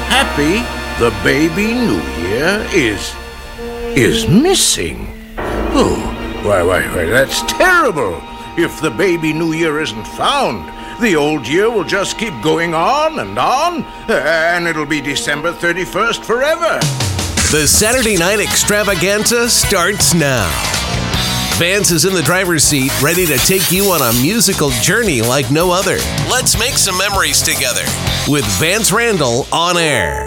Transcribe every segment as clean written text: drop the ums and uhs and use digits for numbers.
happy the baby New Year is missing. Oh, why, that's terrible. If the baby New Year isn't found, the old year will just keep going on, and it'll be December 31st forever. The Saturday Night Extravaganza starts now. Vance is in the driver's seat, ready to take you on a musical journey like no other. Let's make some memories together with Vance Randall on air.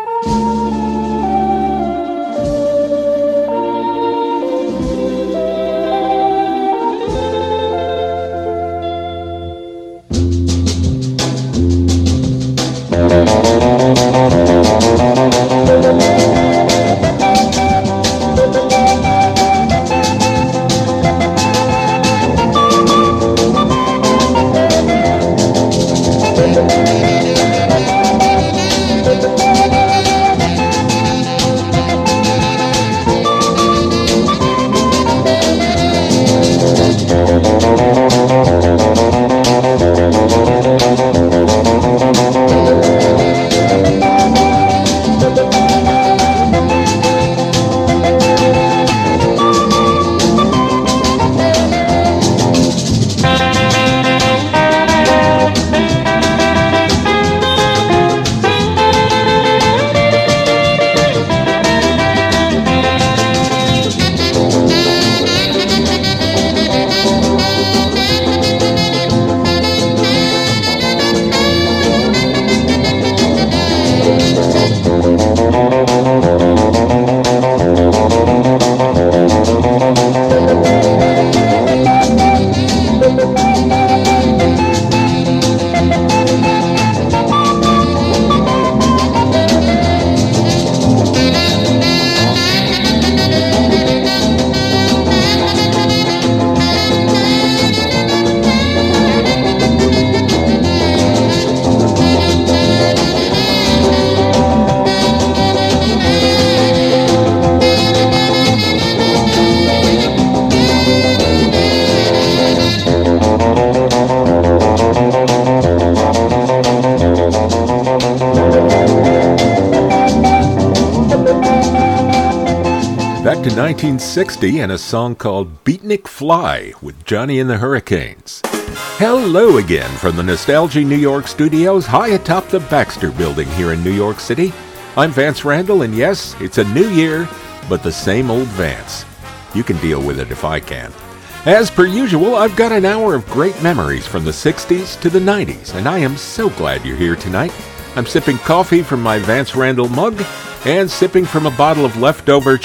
Back to 1960 and a song called Beatnik Fly with Johnny and the Hurricanes. Hello again from the Nostalgia New York studios high atop the Baxter Building here in New York City. I'm Vance Randall, and yes, it's a new year, but the same old Vance. You can deal with it if I can. As per usual, I've got an hour of great memories from the 60s to the 90s, and I am so glad you're here tonight. I'm sipping coffee from my Vance Randall mug and sipping from a bottle of leftover,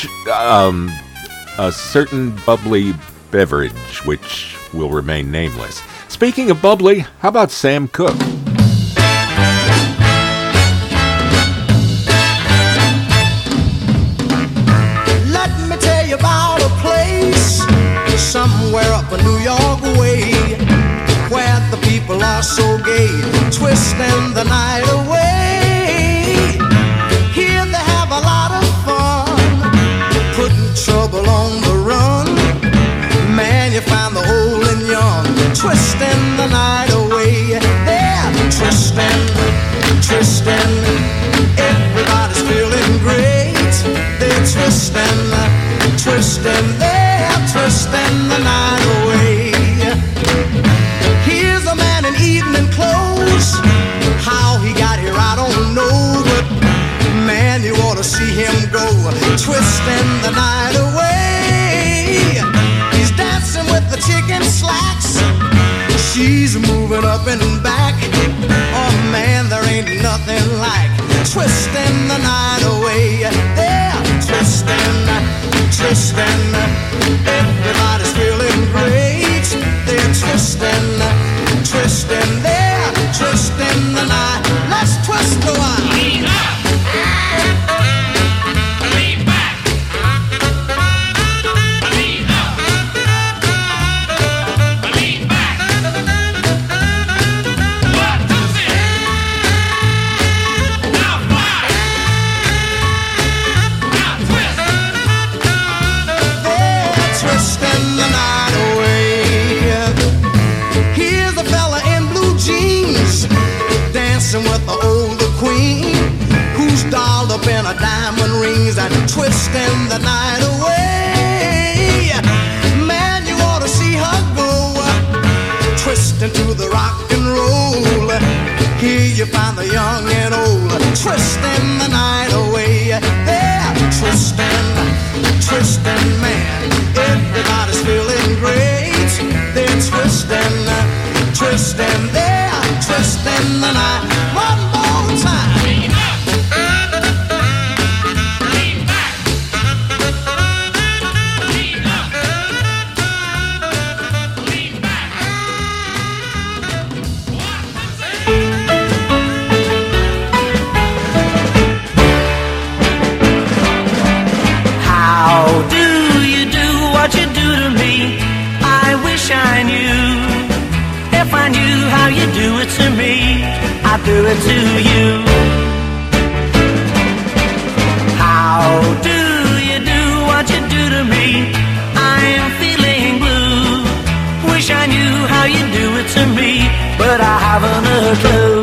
a certain bubbly beverage, which will remain nameless. Speaking of bubbly, how about Sam Cooke? Let me tell you about a place somewhere up a New York way, where the people are so gay, twisting the night away. Here they have a lot of fun, putting trouble on the run. Man, you find the old and young, twisting the night away. They're twisting, twisting, everybody's feeling great. They're twisting, twisting, they're twisting the night away. Here's a man in evening clothes, how he got here I don't know, but man, you ought to see him go, twisting the night away. He's dancing with the chicken slacks, she's moving up and back. Oh man, there ain't nothing like twisting the night away. They're twisting, twisting, everybody's feeling great. They're twisting, twisting, they're twisting the night. Let's twist a while. Lean up. Lean back. Lean up. Lean back. What does it? Now fly. Now twist. They're twisting the night away. Here's a fella in blue jeans, dancing with the older queen, who's in her diamond rings and twisting the night away. Man, you ought to see her go, twisting to the rock and roll. Here you find the young and old, twisting the night away. They're twisting, twisting, man. Everybody's feeling great. They're twisting, twisting, they're twisting the night. One more time. I knew, if I knew how you do it to me, I'd do it to you. How do you do what you do to me? I'm feeling blue. Wish I knew how you do it to me, but I haven't a clue.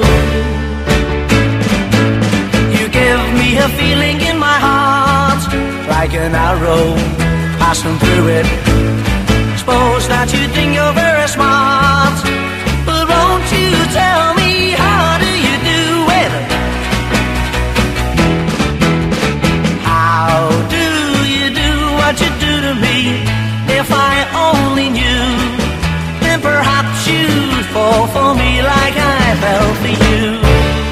You give me a feeling in my heart, like an arrow passing through it. Suppose that you think you're very smart, but won't you tell me how do you do it? How do you do what you do to me? If I only knew, then perhaps you'd fall for me like I fell for you.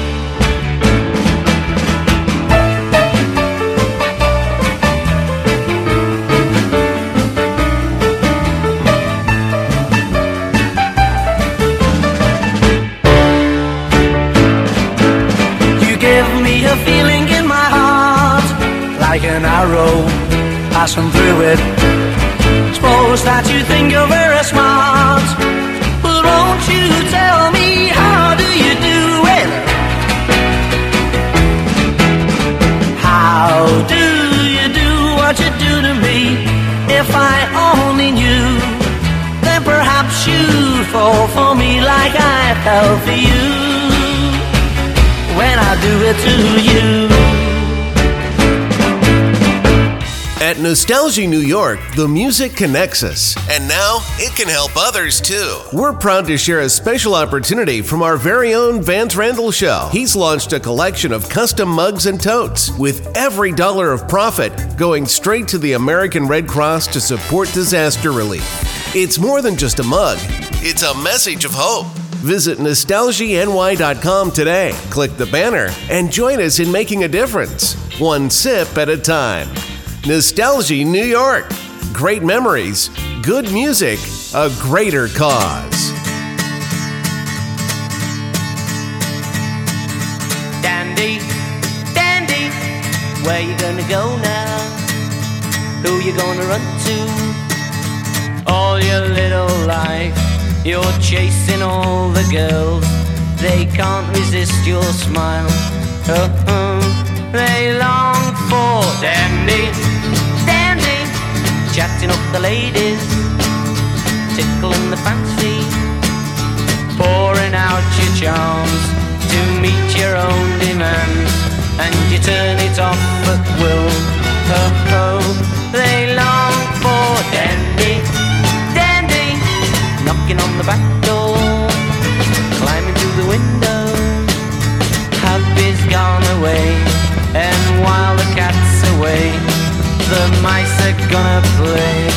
Feeling in my heart, like an arrow passing through it. Suppose that you think you're very smart, but won't you tell me how do you do it? How do you do what you do to me? If I only knew, then perhaps you'd fall for me like I fell for you. When I do it to you. At Nostalgia New York, the music connects us, and now it can help others too. We're proud to share a special opportunity from our very own Vance Randall Show. He's launched a collection of custom mugs and totes, with every dollar of profit going straight to the American Red Cross to support disaster relief. It's more than just a mug, it's a message of hope. Visit nostalgiany.com today, click the banner, and join us in making a difference, one sip at a time. Nostalgia New York. Great memories, good music, a greater cause. Dandy, Dandy, where you gonna go now? Who you gonna run to? All your little life you're chasing all the girls. They can't resist your smile. They long for Dandy, Dandy, chatting up the ladies, tickling the fancy, pouring out your charms to meet your own demands, and you turn it off at will. They long for Dandy, Dandy, knocking on the back door, climbing through the window. Happy's gone away, and while the cat's away, the mice are gonna play.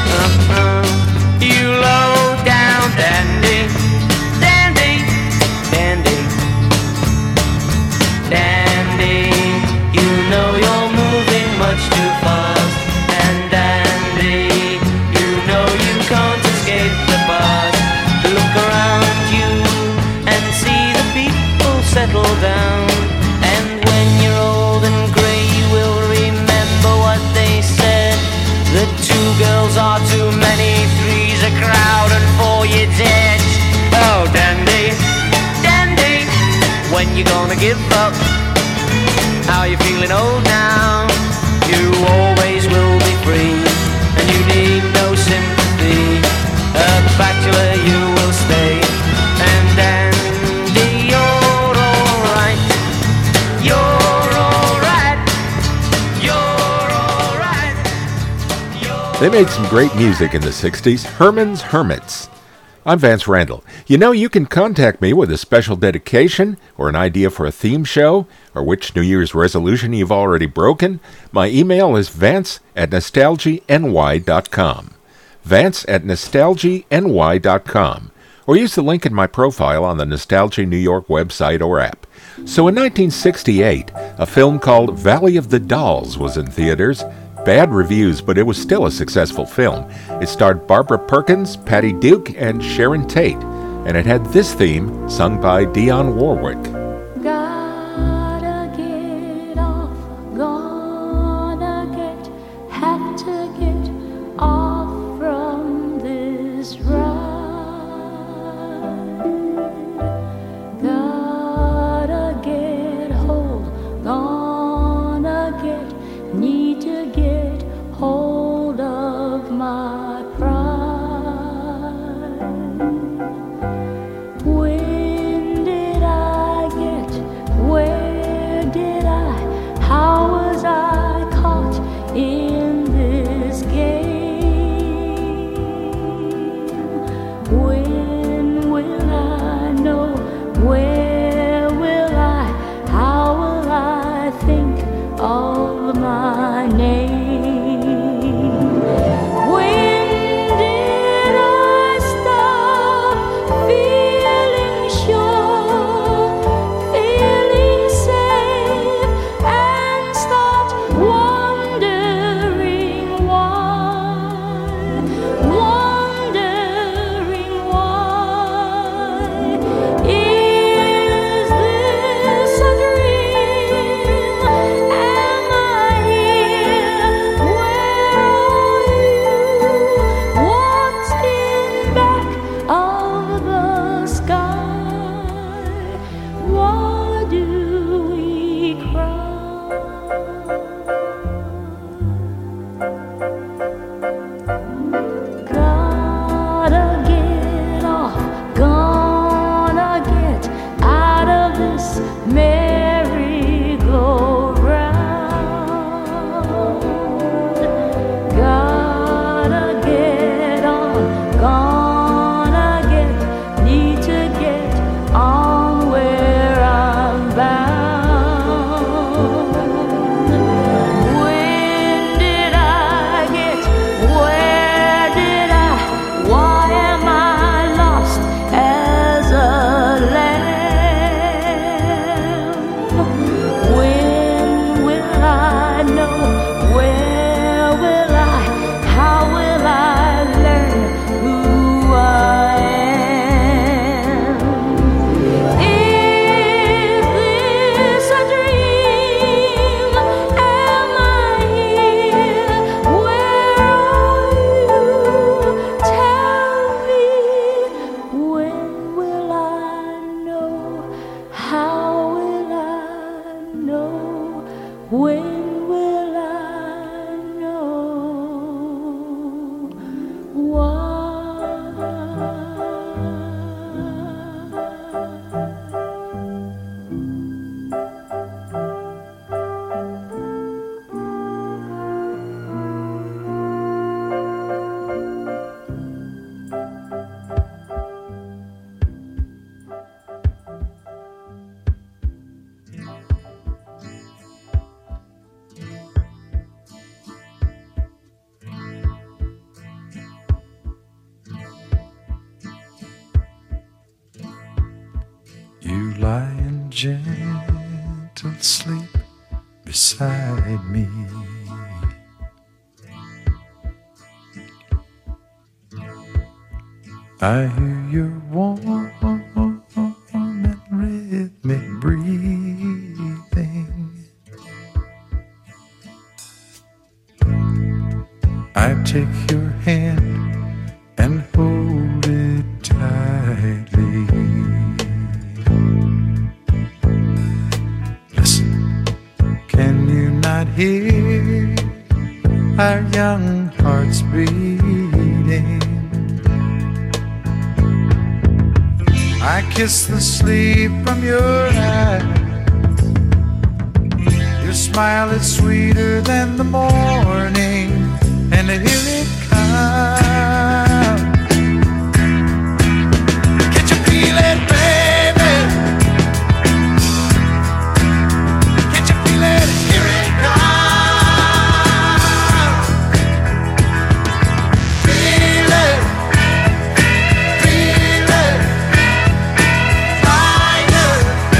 You low down dandy, dandy, dandy, dandy. You know you're moving much too fast, and dandy, you know you can't escape the past. Look around you and see the people settle down, and when you're old and grey you will remember what they said. The 2 girls are too many, 3's a crowd, and 4 you're dead. Oh dandy, dandy, when you gonna give up? How you feeling old now? You always will be free, and you need no sympathy. A bachelor you will stay, and dandy, you're alright. You're alright. They made some great music in the 60s. Herman's Hermits. I'm Vance Randall. You know, you can contact me with a special dedication or an idea for a theme show or which New Year's resolution you've already broken. My email is vance@nostalgiany.com. vance@nostalgiany.com. Or use the link in my profile on the Nostalgia New York website or app. So in 1968, a film called Valley of the Dolls was in theaters. Bad reviews, but it was still a successful film. It starred Barbara Perkins, Patty Duke, and Sharon Tate, and it had this theme sung by Dionne Warwick. Gotta get off, gonna have to get off from this ride. Gotta get hold, need to get hold of my pride. When did I get, where did I, how was I caught in this game? When will I know, where will I, how will I think of my name? When did I stop feeling sure, feeling safe, and start wondering why, wondering why? Is this a dream? Am I here? Where are you? What's in back of the sky? Why do we cry? Gotta get off, gonna get out of this merry-go-round. Gotta get on, gonna need to get on where I'm bound. When did I get, where did I, why am I lost as a lamb? When will I know, where will I, how will I learn who I am? Is this a dream? Am I here? Where are you? Tell me, when will I know? How will I know? When will I know? Why? You lie in gentle sleep beside me. I hear your warm and rhythmic breathing. I take your hand and hold it tightly. Listen, can you not hear our young hearts beating? I kiss the sleep from your eyes. Your smile is sweeter than the morning, and here it comes. Can't you feel it, baby? Can't you feel it? Here it comes. Feel it, feel it. Fire,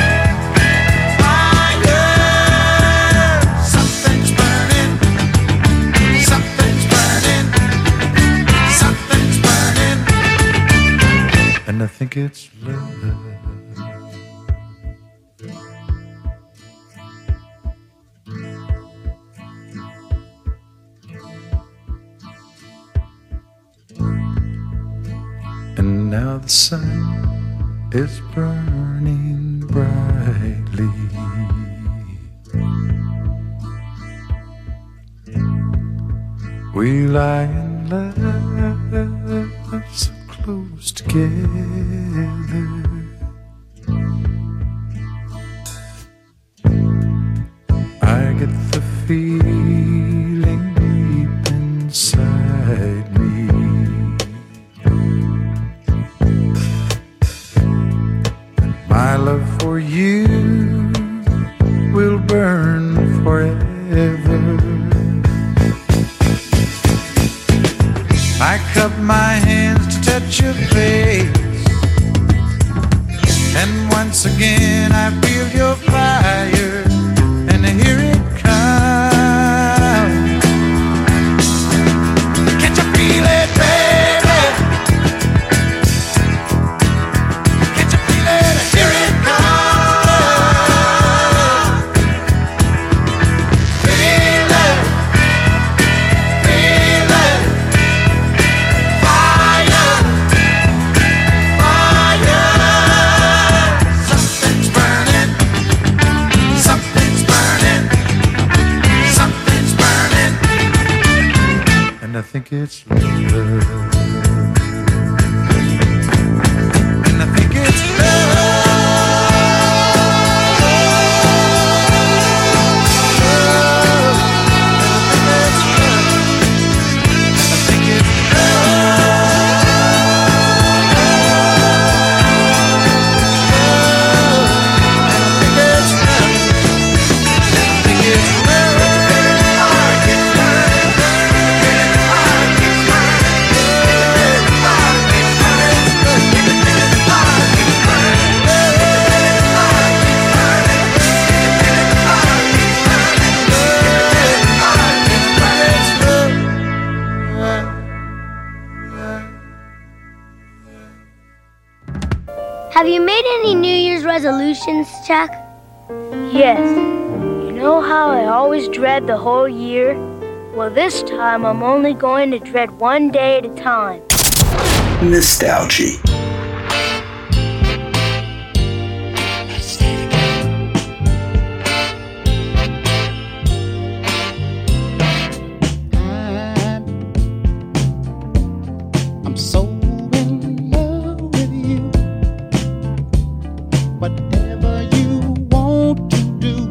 fire. Something's burning, something's burning, something's burning. And I think it's love. And now the sun is burning brightly. We lie in love so close together. I get the feeling deep inside me. My love for you will burn forever. I cup my hands to touch your face, and once again I feel your fire, and here it comes. Can't you feel it, baby? Can't you feel it? Here it comes. Feel it, feel it. Fire, fire. Something's burning, something's burning, something's burning. And I think it's love. And I think it's love. I think it's Have you made any New Year's resolutions, Chuck? Yes. You know how I always dread the whole year? Well, this time I'm only going to dread one day at a time. Nostalgia. I'm so in love with you. Whatever you want to do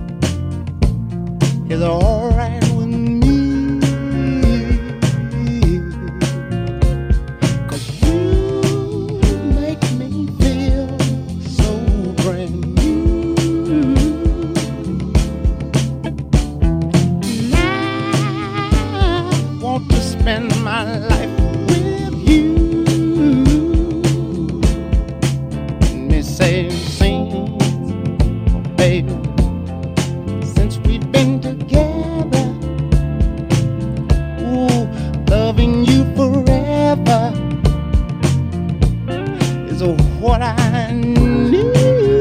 is alright with me. 'Cause you make me feel so brand new. And I want to spend my life with you. Let me say, sing, oh baby, since we've been together, ooh, loving you forever is what I need.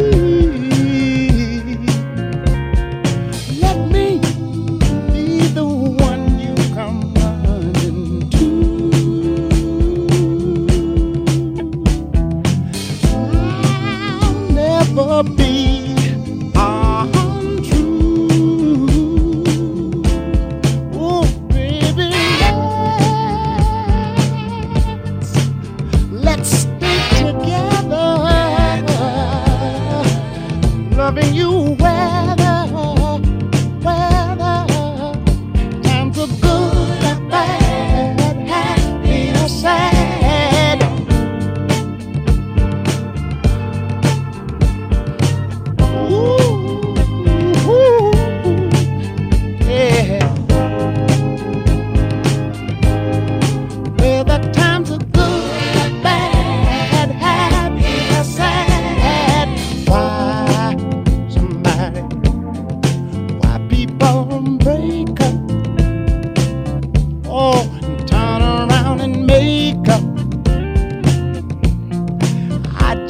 Let me be the one you come running to. I'll never be untrue. Oh, baby, let's stay together, loving you weather times are good or bad.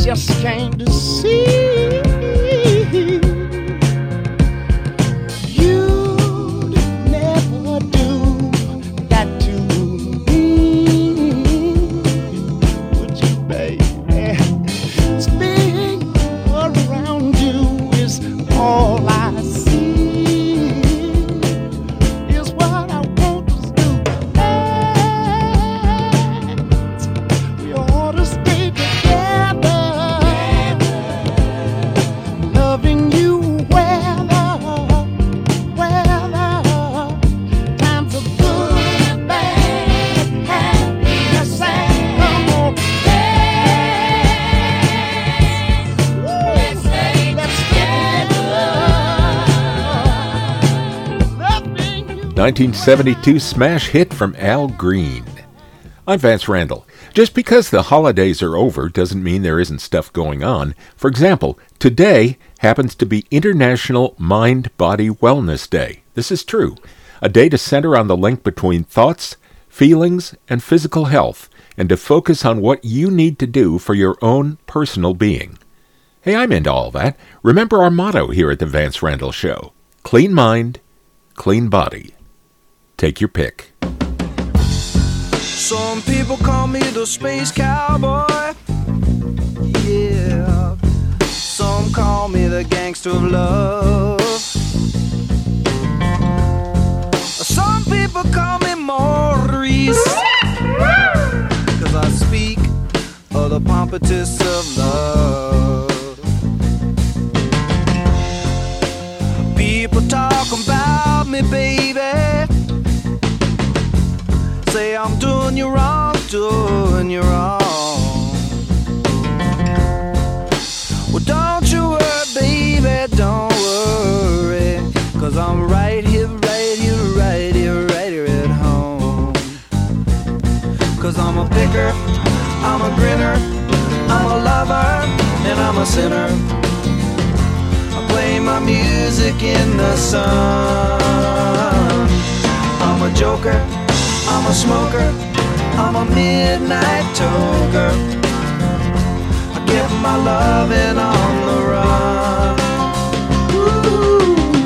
just came to see. You'd never do that to me, would you, baby? Spinning around you is all I see. Is what I want to do. We ought to stay together, loving you times are good and bad, happiness and come on, let's stay together. 1972 smash hit from Al Green. I'm Vance Randall. Just because the holidays are over doesn't mean there isn't stuff going on. For example, today happens to be International Mind-Body Wellness Day. This is true. A day to center on the link between thoughts, feelings, and physical health, and to focus on what you need to do for your own personal being. Hey, I'm into all that. Remember our motto here at the Vance Randall Show. Clean mind, clean body. Take your pick. Some people call me the space cowboy. Yeah. Some call me the gangster of love. Some people call me Maurice, 'cause I speak of the pompatus of love. People talk about me, baby. Say I'm doing you wrong, doing you wrong. Well, don't you worry, baby, don't worry, 'cause I'm right here, right here, right here, right here at home. 'Cause I'm a picker, I'm a grinner, I'm a lover, and I'm a sinner. I play my music in the sun. I'm a joker, I'm a smoker, I'm a midnight toker. I get my lovin' on the run. Ooh.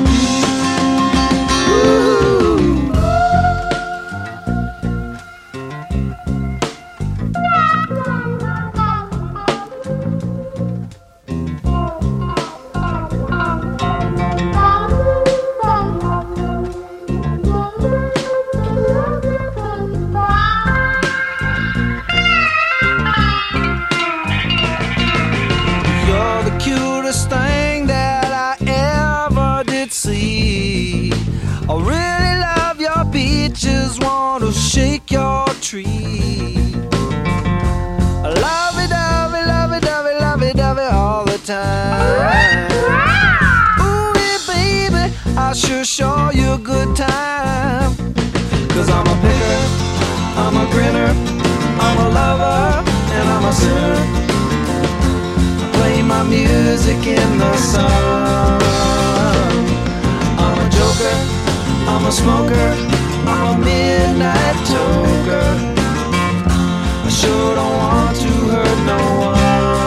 I really love your beaches, want to shake your tree. I lovey-dovey, lovey-dovey, lovey-dovey all the time. Ooh, yeah, baby, I sure show you a good time. 'Cause I'm a picker, I'm a grinner, I'm a lover, and I'm a sinner. I play my music in the sun. I'm a joker, I'm a smoker, I'm a midnight toker. I sure don't want to hurt no one.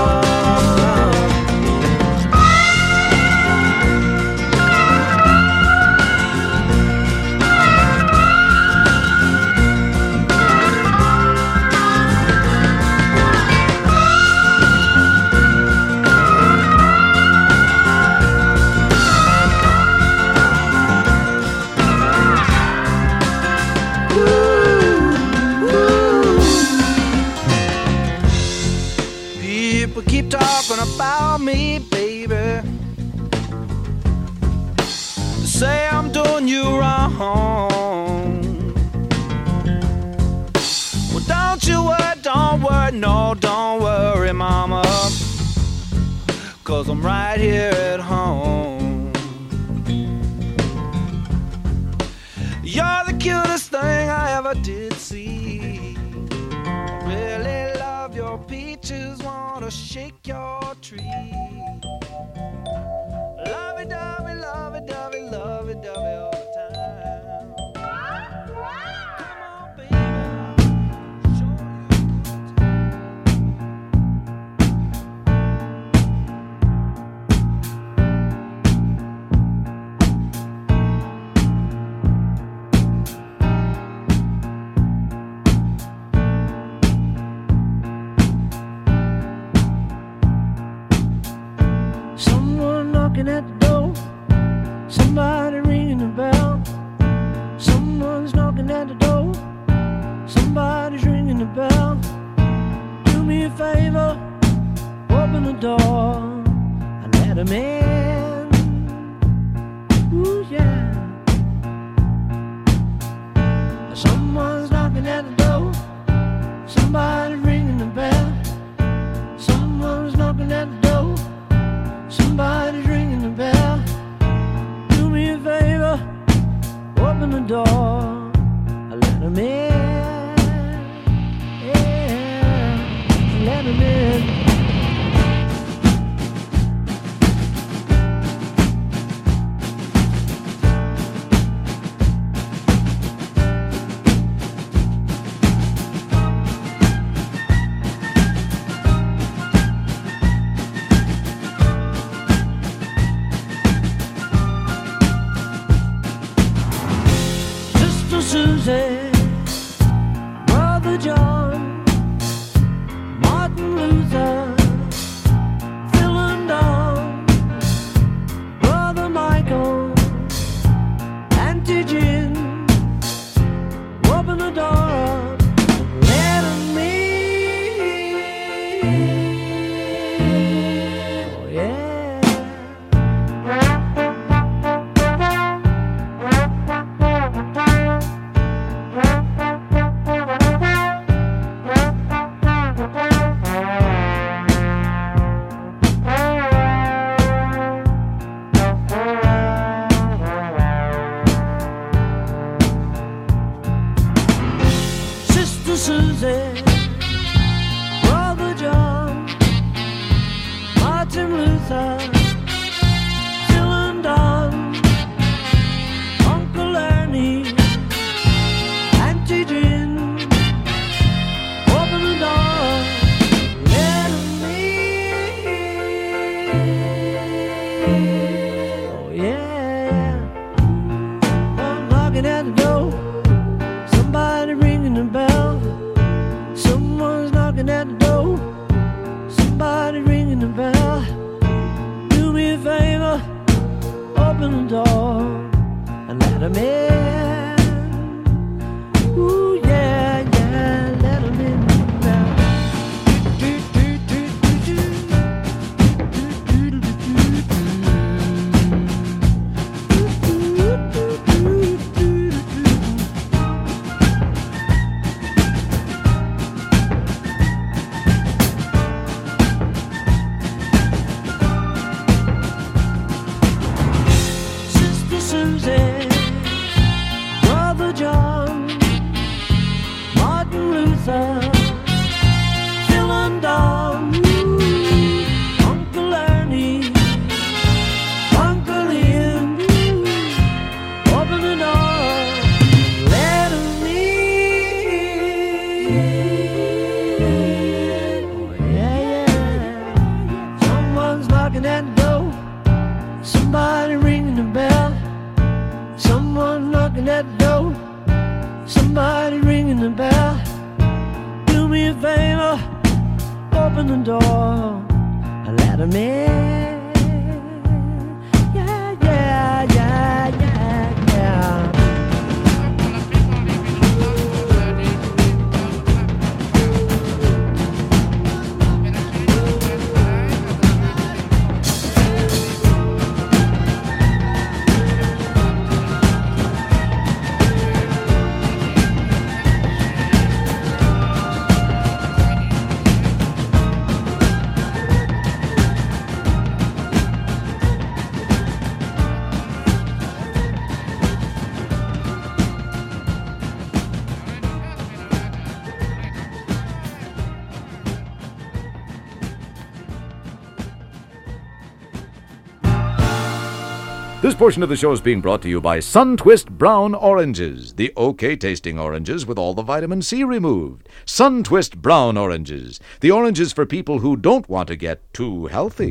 Keep talking about me, baby. Say I'm doing you wrong. Well, don't you worry, no, don't worry, mama. 'Cause I'm right here at home. You're the cutest thing I ever did see. I really love your peaches, wanna shake your tree. Lovey-dovey, lovey-dovey, lovey-dovey all the time. Come on, baby, I'll show you a good time. knocking at the door. Somebody ringing the bell. Someone's knocking at the door. Somebody's ringing the bell. Do me a favor, open the door and let him in. Ooh, yeah. Someone's knocking at the door. Somebody's ringing the bell. Someone's knocking at the door. Somebody's ringing the bell. Do me a favor, open the door and let him in. Yeah, let him in. Susie, Brother John, Martin Luther, Phil and Don, Brother Michael, Auntie Jim, open the door up, let him in. Oh yeah. Susie, Brother John, Martin Luther, Phil and Don, Uncle Ernie, Auntie Jim, open the door, let him in. Oh yeah, I'm knocking at the door, somebody ringing the bell. Someone's knocking at the door. Somebody ringing the bell. Do me a favor, open the door and let him in. Ooh yeah, yeah, let him in now. Susie, Brother John, Martin Luther, Phil and Don, Uncle Ernie, Uncle Ian, open the door, let him in. Oh yeah, yeah. Someone's knocking at the door. Somebody ringing the bell. Someone knocking at the door. Somebody ringing the bell. Do me a favor, open the door and let him in. Yeah, yeah, yeah, yeah, yeah. This portion of the show is being brought to you by Suntwist Brown Oranges, the okay-tasting oranges with all the vitamin C removed. Suntwist Brown Oranges, the oranges for people who don't want to get too healthy.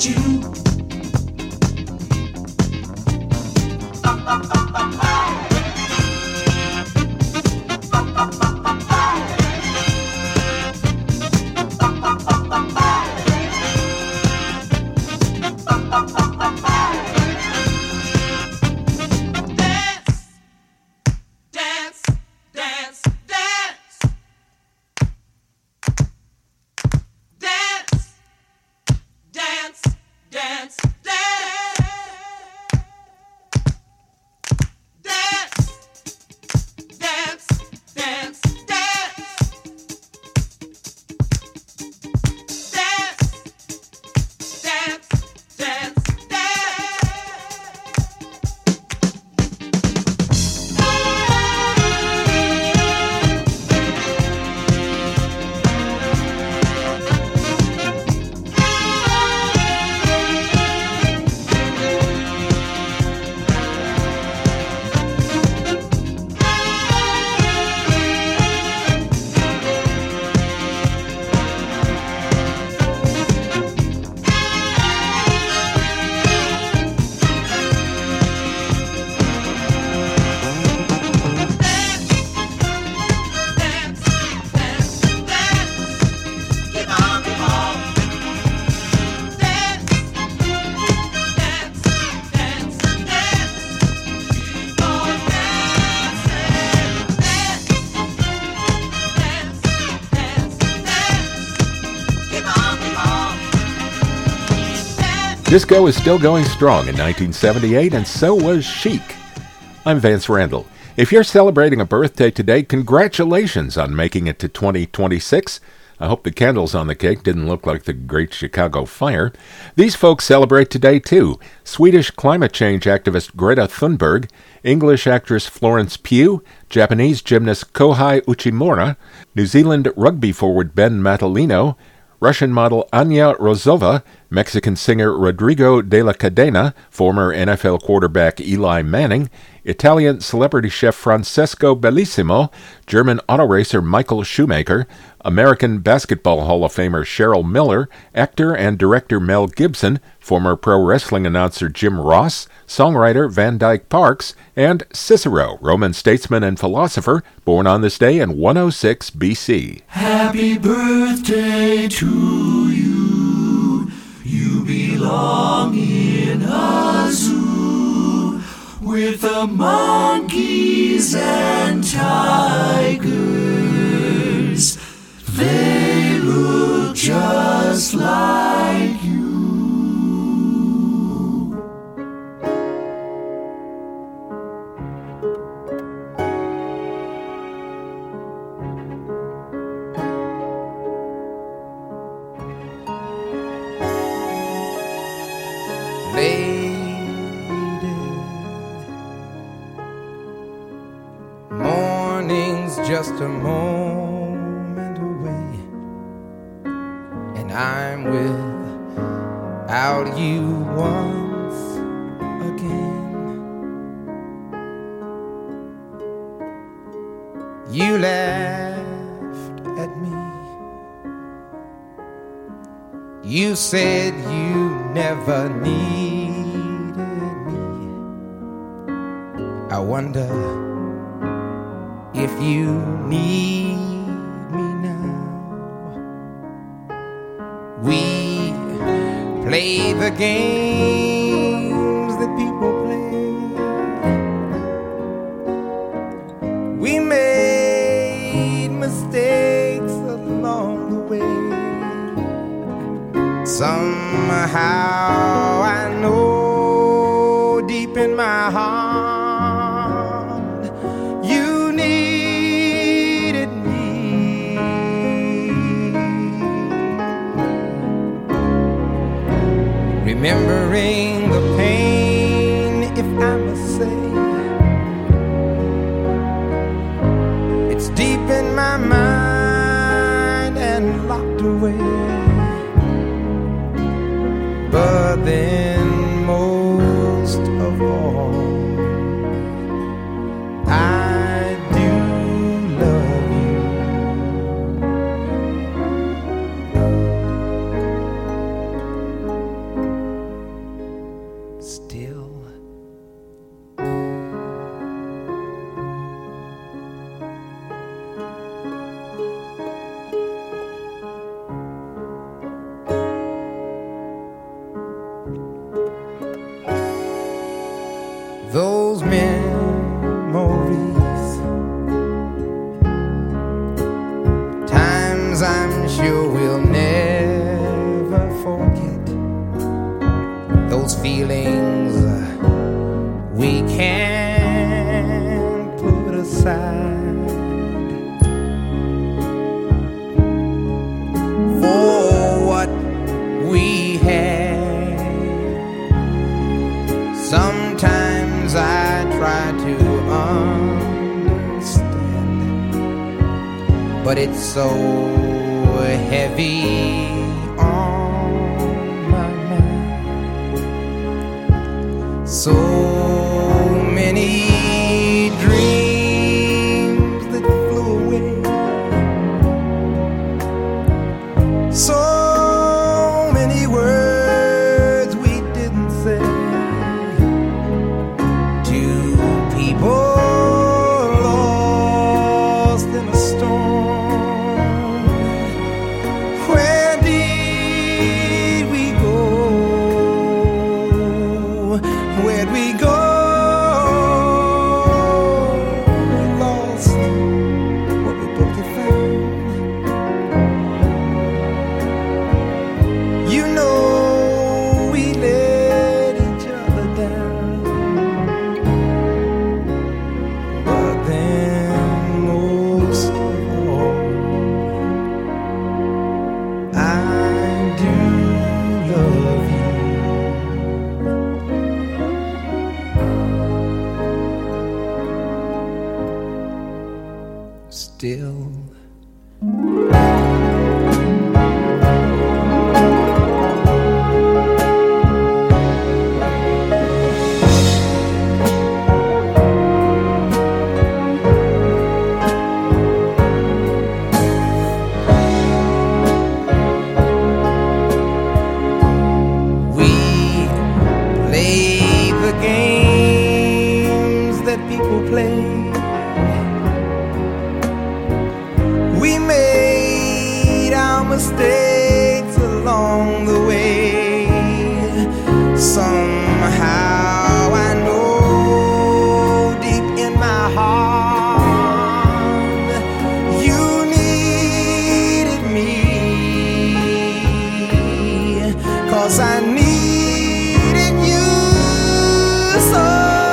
want you. Disco is still going strong in 1978, and so was Chic. I'm Vance Randall. If you're celebrating a birthday today, congratulations on making it to 2026. I hope the candles on the cake didn't look like the Great Chicago Fire. These folks celebrate today, too. Swedish climate change activist Greta Thunberg, English actress Florence Pugh, Japanese gymnast Kohei Uchimura, New Zealand rugby forward Ben Matalino, Russian model Anya Rozova, Mexican singer Rodrigo de la Cadena, former NFL quarterback Eli Manning, Italian celebrity chef Francesco Bellissimo, German auto racer Michael Schumacher, American Basketball Hall of Famer Cheryl Miller, actor and director Mel Gibson, former pro wrestling announcer Jim Ross, songwriter Van Dyke Parks, and Cicero, Roman statesman and philosopher, born on this day in 106 BC. Happy birthday to you. You belong in a zoo with the monkeys and tigers. They look just like you. Morning's just a moment away, and I'm without you once again. You laughed at me. You said you never needed me. I wonder if you need me now. We play the games that people play. We made mistakes along the way. Somehow I know deep in my heart remembering the pain, if I must say. It's deep in my mind and locked away. But then most of all, I do love you. feelings we can't put aside for what we had. Sometimes I try to understand, but it's so heavy on my mind. So many dreams that flew away, so many words we didn't say to people lost in a storm. Where did we go? Where'd we go? We lost what we both had found. You know we let each other down, but then most of all, I do love you. Still. We played the games that people play. We made our mistakes along the way. Somehow I know deep in my heart you needed me, 'cause I needed you so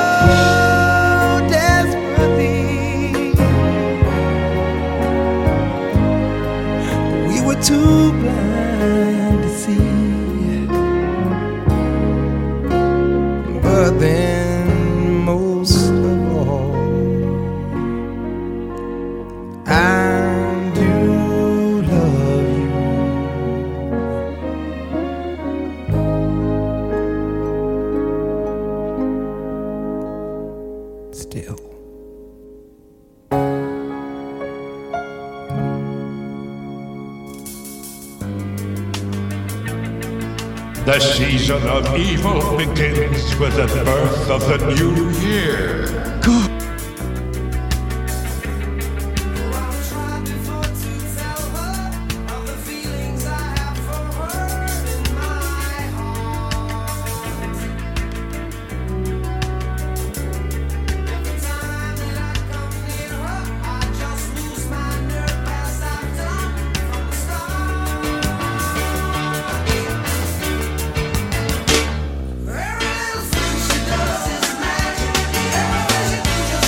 desperately. We were too blind to see, but then most of all, I do love you. Still. The season of evil begins with the birth of the new year. Every little thing she does is magic. Every way she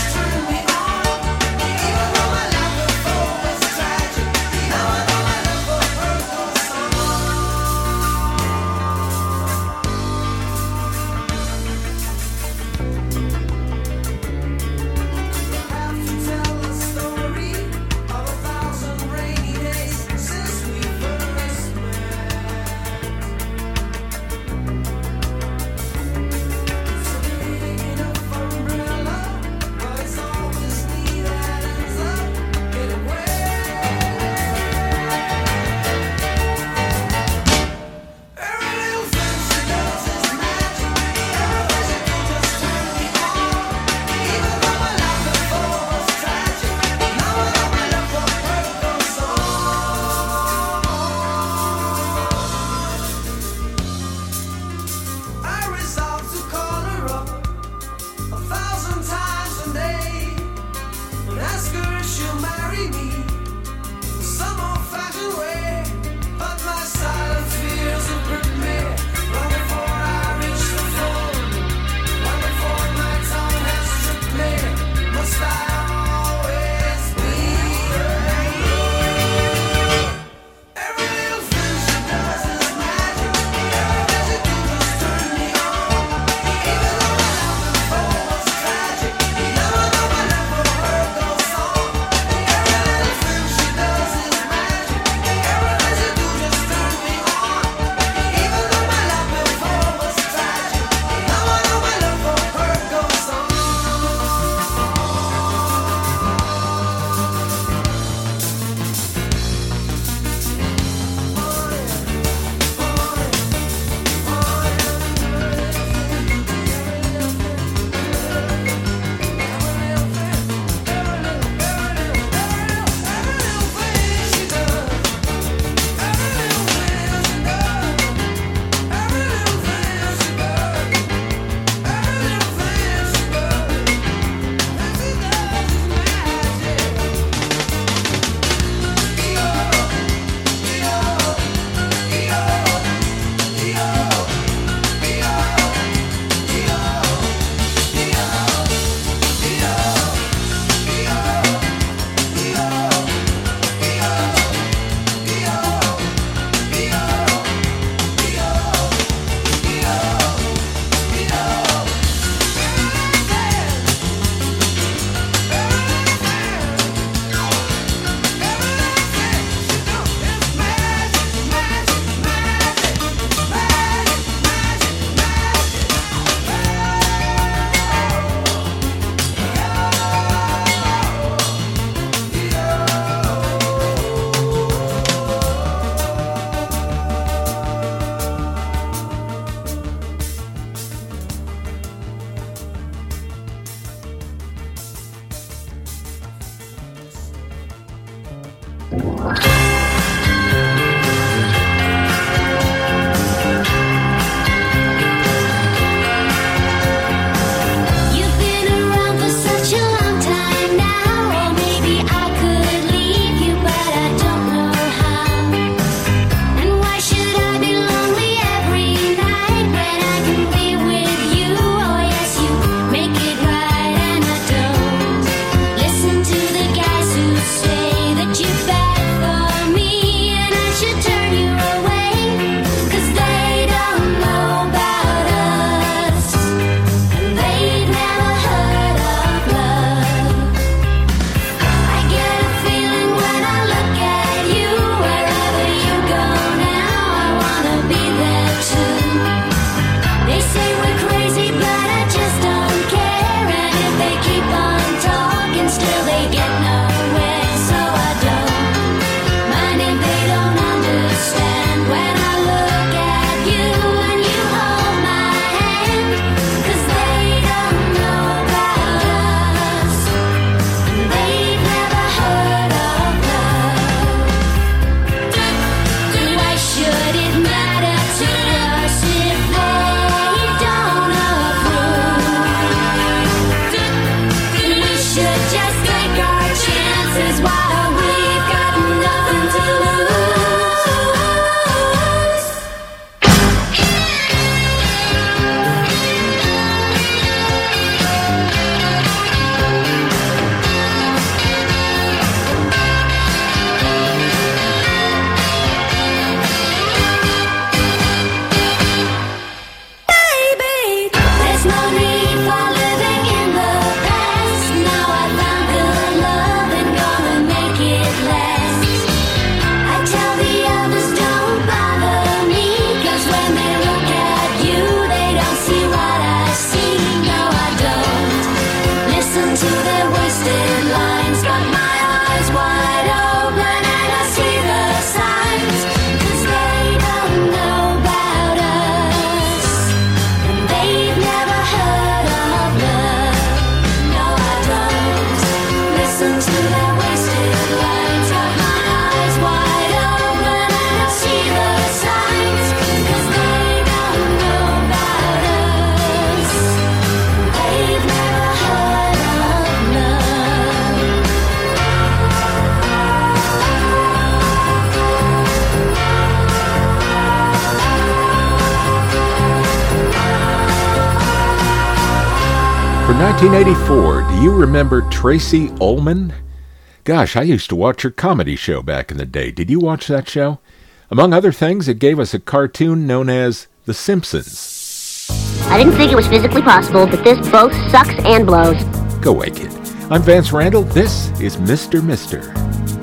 For 1984, do you remember Tracy Ullman? Gosh, I used to watch her comedy show back in the day. Did you watch that show? Among other things, it gave us a cartoon known as The Simpsons. I didn't think it was physically possible, but this both sucks and blows. Go away, kid. I'm Vance Randall. This is Mr. Mister.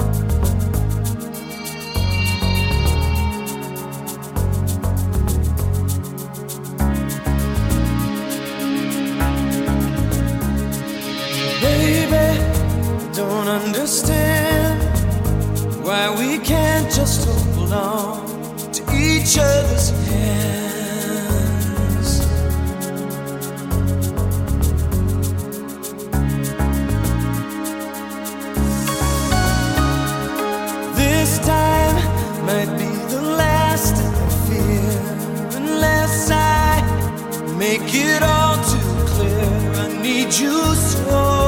Understand why we can't just hold on to each other's hands. This time might be the last I fear, unless I make it all too clear. I need you so.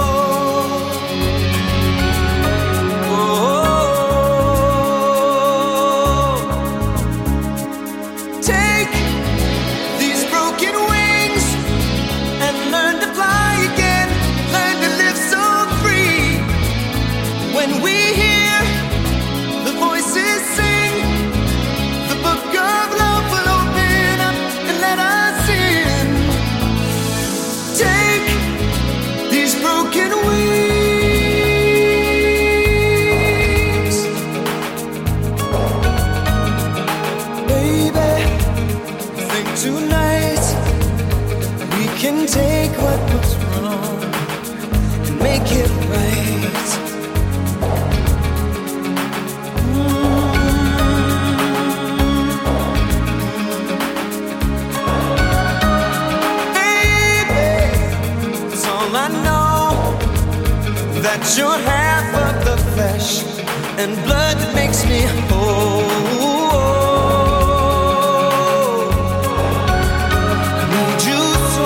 Take what was wrong and make it right. Baby, it's all I know, that you're half of the flesh and blood that makes me whole. I need you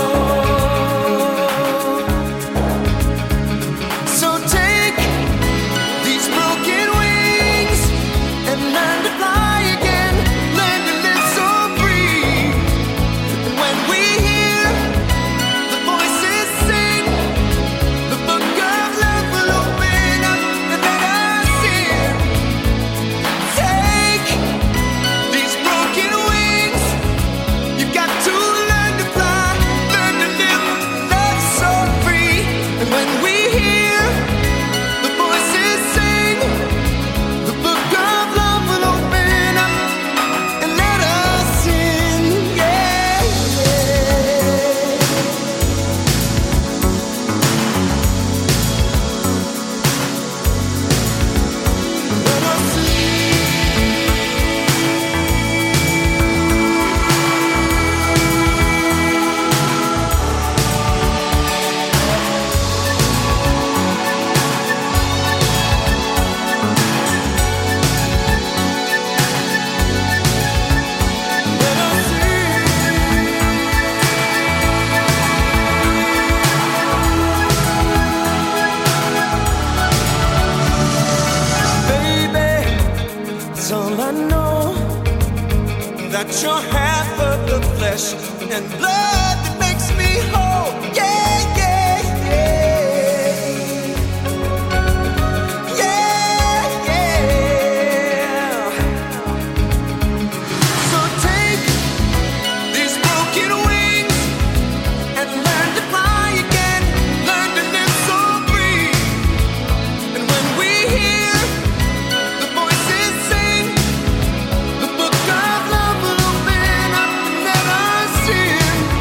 so. So take these broken wings and learn to fly again. Learn to live so free. And when we hear the voices sing, the book of love will open up and let us in. Take these broken wings. You've got to learn to fly, learn to live, love so free. And when we hear the voices sing, the book of love will open up and let us in. Yeah, let us in. Baby, it's all I know, that you're half of the flesh and blood that makes me whole. Yeah, yeah, yeah. Yeah, yeah. So take these broken wings and learn to fly again. Learn to live so free. And when we hear the voices sing, the book of love will open up and let us in.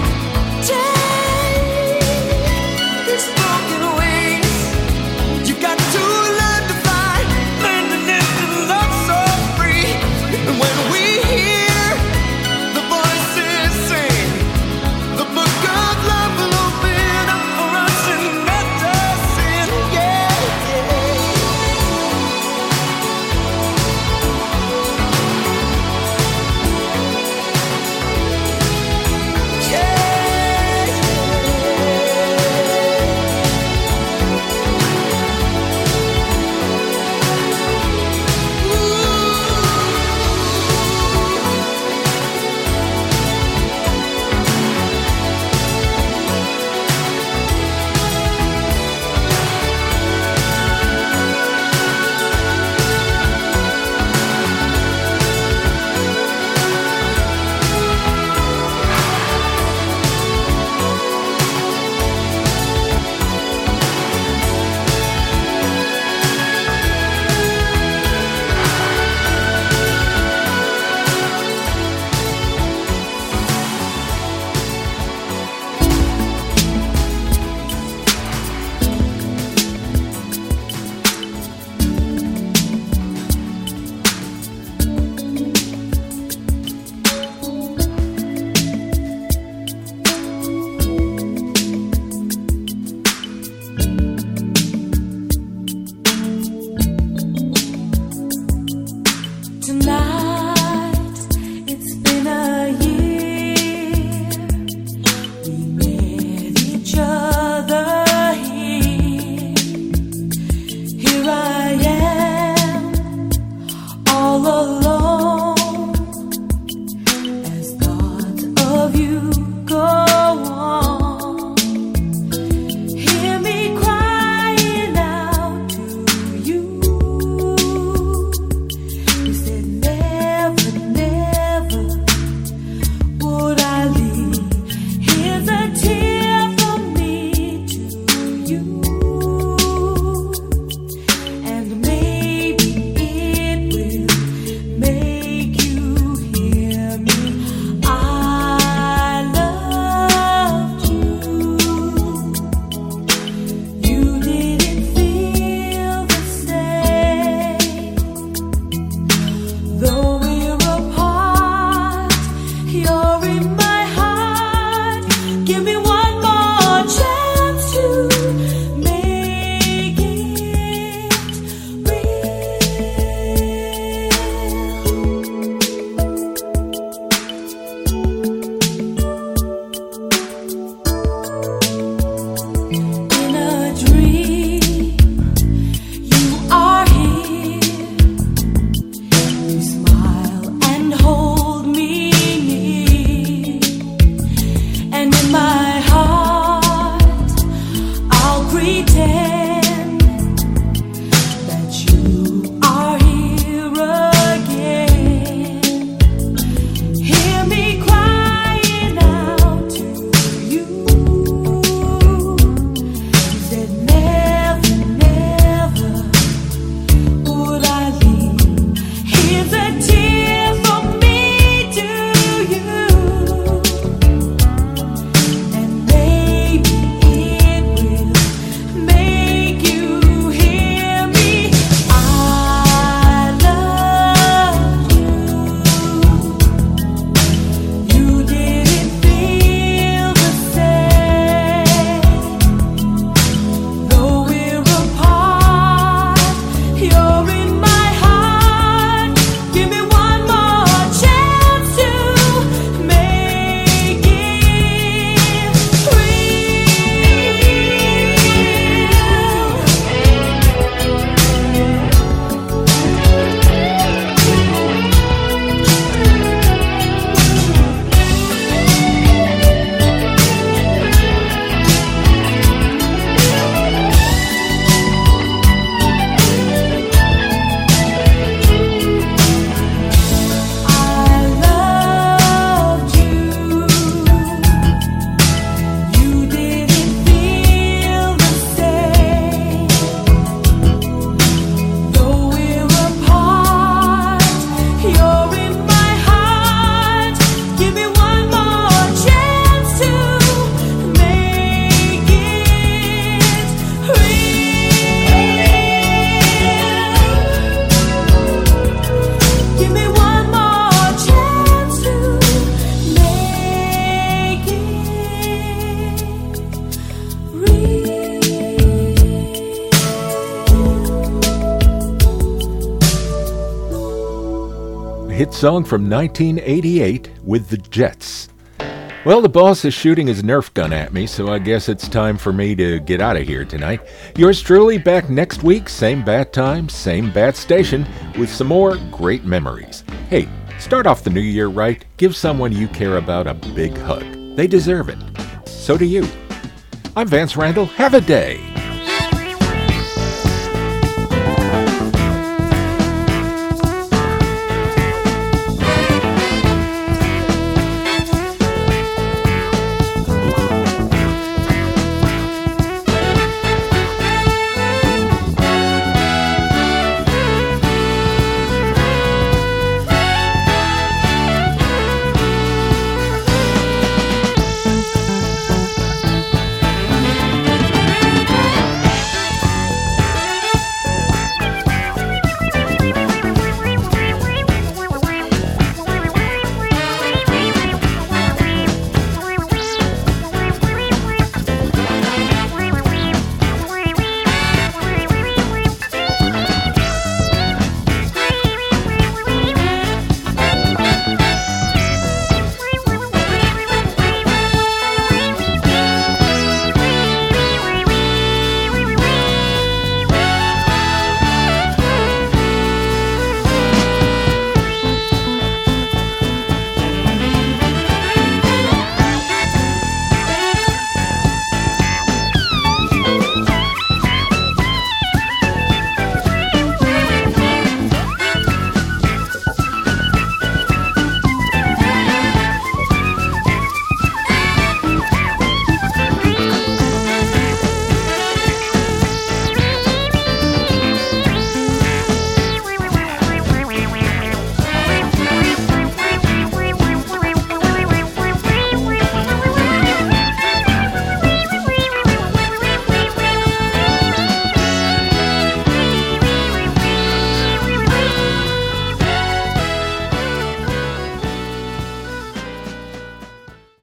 song from 1988 with the Jets. Well, the boss is shooting his Nerf gun at me, so I guess it's time for me to get out of here tonight. Yours truly back next week, same bat time, same bat station, with some more great memories. Hey, start off the new year right. Give someone you care about a big hug. They deserve it. So do you. I'm Vance Randall. Have a day.